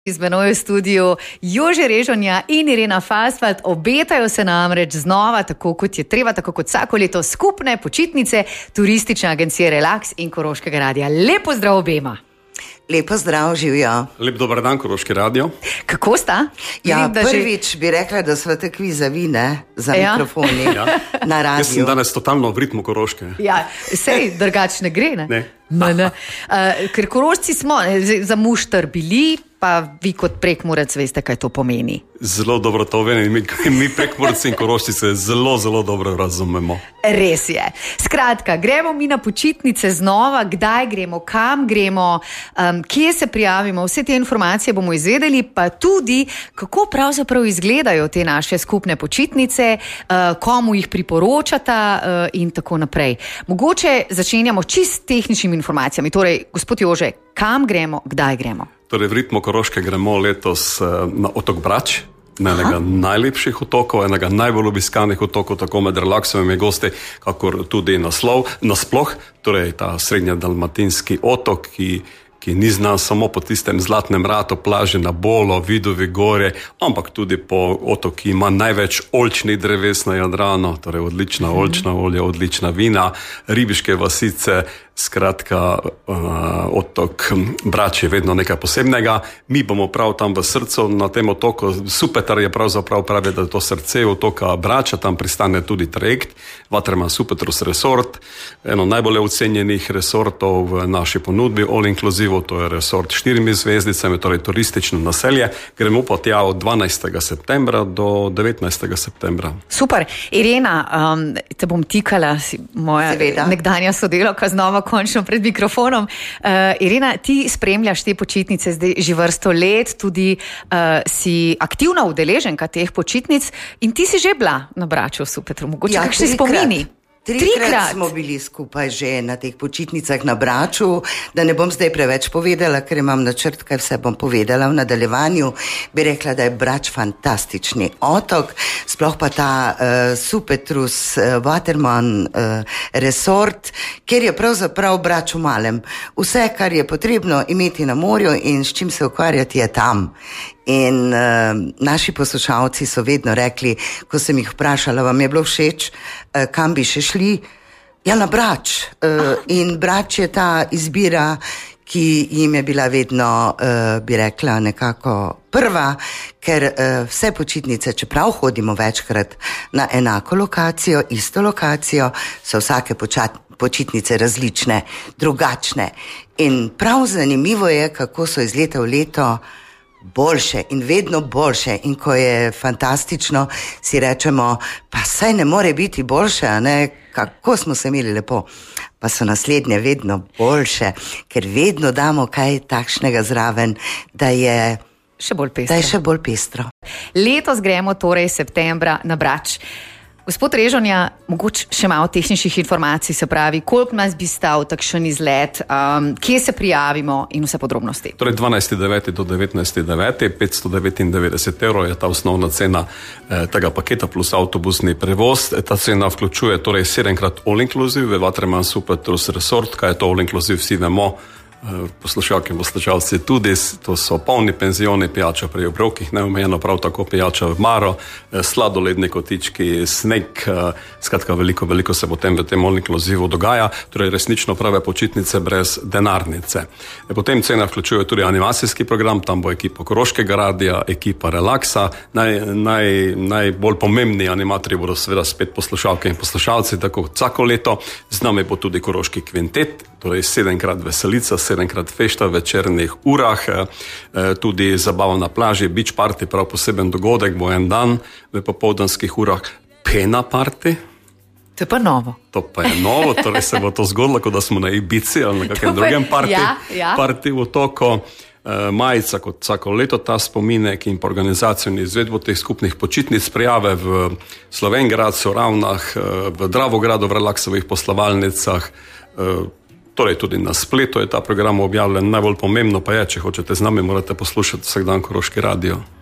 Z menoj v studiu Jože Režonja in Irena Fasfalt. Obetajo se namreč znova, tako kot je treba, tako kot vsako leto, skupne počitnice turistične agencije Relax in Koroškega radia. Lepo zdrav obema. Lepo zdrav, živijo. Lep dober dan, Koroški radio. Kako sta? Ja, prvič bi rekla, da sva takvi zavine za mikrofoni na radiju. Jaz sem danes totalno v ritmu Koroške. Ja, sej drugače ne gre, ne? Ne. Ker Korošci smo za mušter bili, pa vi kot Prekmurec veste, kaj to pomeni. Zelo dobro to vem, mi Prekmurci in Korošci se zelo dobro razumemo. Res je. Skratka, gremo mi na počitnice znova, kdaj gremo, kam gremo, kje se prijavimo, vse te informacije bomo izvedeli, pa tudi, kako pravzaprav izgledajo te naše skupne počitnice, komu jih priporočata in tako naprej. Mogoče začenjamo čist tehničnimi informacijami. Torej, gospod Jože, kam gremo, kdaj gremo? Torej, v ritmu Koroške gremo letos na otok Brač, na enega najlepših otokov, enega najbolj obiskanih otokov, tako med relaksovimi gosti, kakor tudi nasploh, torej ta srednje-dalmatinski otok, ki ni znan samo po tistem zlatnem ratu, plaži na Bolo, Vidovi gore, ampak tudi po otok, ki ima največ oljčnih dreves na Jadranu, torej odlična oljčna olja, odlična vina, ribiške vasice. Skratka, otok Brač je vedno nekaj posebnega. Mi bomo prav tam v srcu na tem otoku. Supetar je pravzaprav pravi, da je to srce otoka Brača, tam pristane tudi trajekt Waterman Supetrus Resort, eno najbolj ocenjenih resortov v naši ponudbi, all inclusive, to je resort 4 zvezdicami, torej turistično naselje. Gremo pa tja od 12. septembra do 19. septembra. Super. Irena, te bom tikala, moja nekdanja sodelavka znova končno pred mikrofonom. Irena, ti spremljaš te počitnice zdaj že vrsto let, tudi si aktivna udeleženka teh počitnic in ti si že bila na Braču v Supetru. Mogoče kakšni spomini? Trikrat smo bili skupaj že na teh počitnicah na Braču, da ne bom zdaj preveč povedala, ker imam načrt, kaj vse bom povedala v nadaljevanju. Bi rekla, da je Brač fantastični otok, sploh pa ta Supetrus Waterman Resort, kjer je pravzaprav Brač v malem. Vse, kar je potrebno imeti na morju in s čim se ukvarjati, je tam. In naši poslušalci so vedno rekli, ko sem jih vprašala, vam je bilo všeč, kam bi še šli? Ja, na Brač. In Brač je ta izbira, ki jim je bila vedno, bi rekla, nekako prva, ker vse počitnice, čeprav hodimo večkrat na enako lokacijo, isto lokacijo, so vsake počitnice različne, drugačne. In prav zanimivo je, kako so iz leta v leto boljše in vedno boljše, in ko je fantastično, si rečemo, pa saj ne more biti boljše, a ne, kako smo se imeli lepo, pa so naslednje vedno boljše, ker vedno damo kaj takšnega zraven, da je še bolj pestro. Letos gremo torej septembra na Brač. Gospod Režonja, mogoče še malo tehničnih informacij, se pravi, koliko nas bi stal takšen izlet, kje se prijavimo in vse podrobnosti. Torej 12.9. do 19.9. 599 € je ta osnovna cena tega paketa plus avtobusni prevoz. Ta cena vključuje torej 7-krat all inclusive v Waterman Supetrus Resort. Kaj je to all inclusive, vsi vemo, poslušalke in poslušalci tudi, to so polni penzioni, pijača pri obrokih, neomejeno, prav tako pijača v Maro, sladoledni kotički, sneg, skratka veliko se potem v tem all inclusive dogaja, torej resnično prave počitnice brez denarnice. Potem cena vključuje tudi animacijski program, tam bo ekipa Koroškega radia, ekipa Relaxa, najbolj pomembni animatorji bodo seveda spet poslušalke in poslušalci, tako vsako leto, z nami bo tudi Koroški kvintet, torej 7-krat veselica, 7-krat fešta v večernih urah, tudi zabava na plaži, beach party, prav poseben dogodek, bo en dan v popoldanskih urah, pena party. To je pa novo. To pa je novo, torej se bo to zgodilo, kot da smo na Ibici ali na kakem drugem party v otoku. Majica kot vsako leto ta spominek in po organizaciju in izvedbo teh skupnih počitnic, prijave v Slovenj Gradcu, Ravnah, v Dravogradu, v Relaxovih poslovalnicah, torej tudi na spletu je ta program objavljen. Najbolj pomembno pa je, če hočete z nami, morate poslušati vsak dan Koroški radio.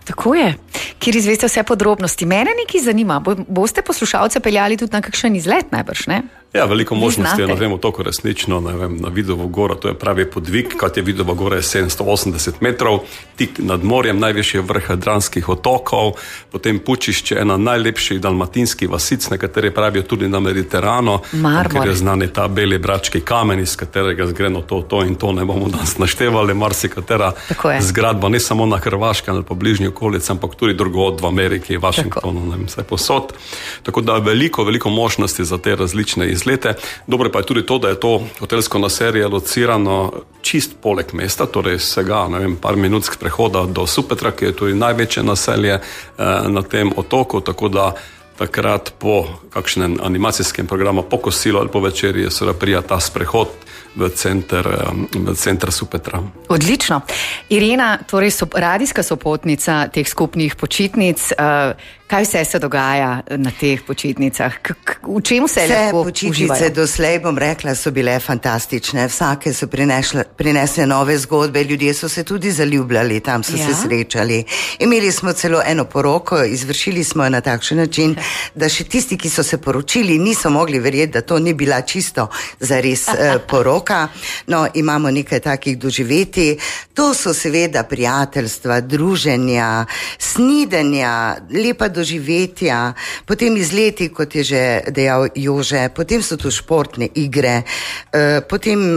Tako je, kjer izveste vse podrobnosti. Mene nekaj zanima, boste poslušalce peljali tudi na kakšen izlet najbrž, ne? Ja, veliko možnosti je na tem otoku resnično, na Vidovo goro, to je pravi podvig, kot je Vidova gora je 780 metrov, tik nad morjem, najvišji vrh Jadranskih otokov, potem Pučišče, ena najlepših dalmatinskih vasic, nekatere pravijo tudi na Mediterano, ker je znani ta beli brački kamen, iz katerega zgreno to in to, ne bomo danes naštevali, marsikatera zgradba, ne samo na Hrvaškem ali po bližnji okolici, ampak tudi drugod v Ameriki, Washingtonu, ne vem, vse posod. Tako da veliko možnosti za te različne izlete. Dobro pa je tudi to, da je to hotelsko naselje locirano čist poleg mesta, torej vsega, ne vem, par minut prehoda do Supetra, ki je tudi največje naselje na tem otoku, tako da takrat po kakšnem animacijskem programu, po kosilu ali po večerji se prija ta sprehod v center Supetra. Odlično. Irena, torej radijska sopotnica teh skupnih počitnic, kaj vse se dogaja na teh počitnicah? V čemu se lahko počitnice uživajo? Doslej, bom rekla, so bile fantastične. Vsake so prinesle nove zgodbe, ljudje so se tudi zaljubljali, tam so se srečali. Imeli smo celo eno poroko, izvršili smo jo na takšen način, da še tisti, ki so se poročili, niso mogli verjeti, da to ni bila čisto zares poroka. No, imamo nekaj takih doživetij. To so seveda prijateljstva, druženja, snidenja, lepa doživetja, potem izleti, kot je že dejal Jože, potem so tu športne igre, potem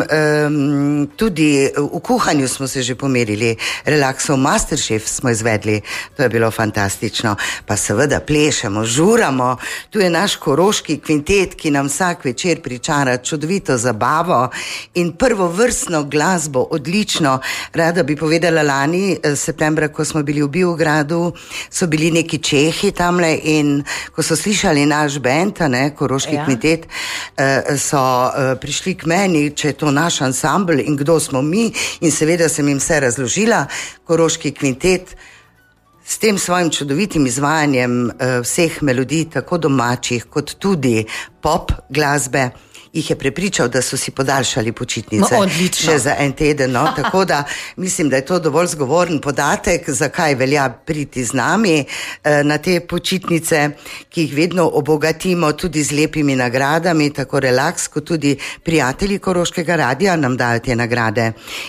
tudi v kuhanju smo se že pomerili, Relaxov Masterchef smo izvedli, to je bilo fantastično, pa seveda plešemo, žuramo, tu je naš koroški kvintet, ki nam vsak večer pričara čudovito zabavo in prvovrstno glasbo, odlično. Rada bi povedala, lani septembra, ko smo bili v Biogradu, so bili neki Čehi tamle in ko so slišali naš bend, koroški kvintet, so prišli k meni, če je to naš ansambl in kdo smo mi, in seveda sem jim vse razložila. Koroški kvintet s tem svojim čudovitim izvajanjem vseh melodij, tako domačih kot tudi pop glasbe, jih je prepričal, da so si podaljšali počitnice še za en teden. No? Tako da mislim, da je to dovolj zgovoren podatek, zakaj velja priti z nami na te počitnice, ki jih vedno obogatimo tudi z lepimi nagradami, tako Relax, kot tudi prijatelji Koroškega radia nam dajo te nagrade.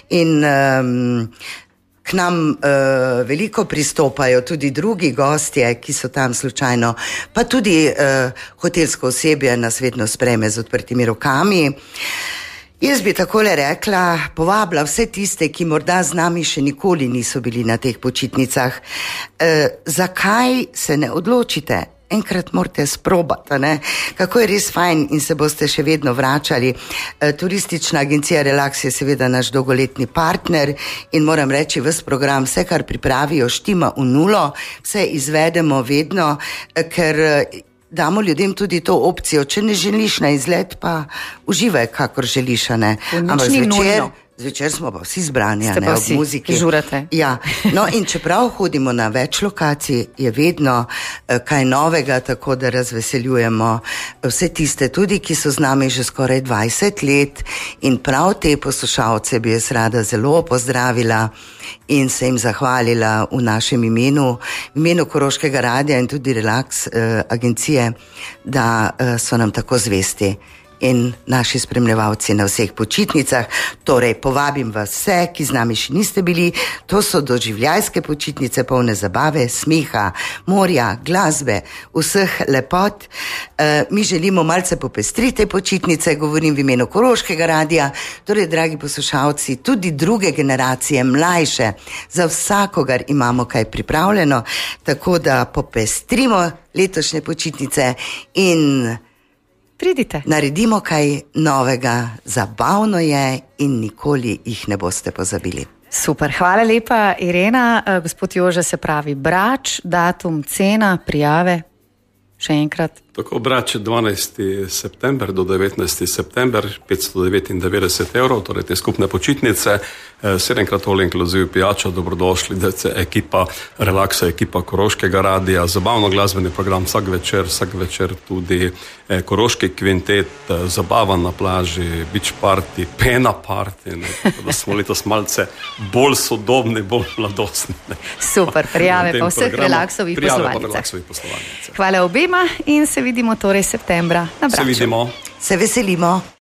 In k nam veliko pristopajo tudi drugi gostje, ki so tam slučajno, pa tudi hotelsko osebje nas vedno sprejme z odprtimi rokami. Jaz bi takole rekla, povabila vse tiste, ki morda z nami še nikoli niso bili na teh počitnicah. Zakaj se ne odločite? Enkrat morate sprobati, kako je res fajn in se boste še vedno vračali. Turistična agencija Relax je seveda naš dolgoletni partner in moram reči, ves program, vse kar pripravijo, štima v nulo, vse izvedemo vedno, ker damo ljudem tudi to opcijo, če ne želiš na izlet, pa uživaj, kakor želiš, Ampak zvečer smo pa vsi zbrani, ob muziki. Žurate. Ja, no in čeprav hodimo na več lokacij, je vedno kaj novega, tako da razveseljujemo vse tiste tudi, ki so z nami že skoraj 20 let in prav te poslušalce bi jaz rada zelo pozdravila in se jim zahvalila v našem imenu, v imenu Koroškega radia in tudi Relax agencije, da so nam tako zvesti. In naši spremljevalci na vseh počitnicah. Torej, povabim vas vse, ki z nami še niste bili. To so doživljajske počitnice, polne zabave, smeha, morja, glasbe, vseh lepot. Mi želimo malce popestriti te počitnice, govorim v imenu Koroškega radia. Torej, dragi poslušalci, tudi druge generacije, mlajše, za vsakogar imamo kaj pripravljeno, tako da popestrimo letošnje počitnice in pridite. Naredimo kaj novega, zabavno je in nikoli jih ne boste pozabili. Super, hvala lepa, Irena. Gospod Jože, se pravi Brač, datum, cena, prijave, še enkrat. Tako Brač 12. september do 19. september, 599 €, torej te skupne počitnice, 7-krat all inclusive pijača, dobrodošli, ekipa Relaksa, ekipa Koroškega radia, zabavno glasbeni program vsak večer tudi Koroški kvintet, zabava na plaži, beach party, pena party, da smo letos malce bolj sodobni, bolj mladostni. Super, prijave pa vseh Relaksovih poslovalnicah. Hvala obema in se vidimo torej septembra na Braču. Se vidimo. Se veselimo.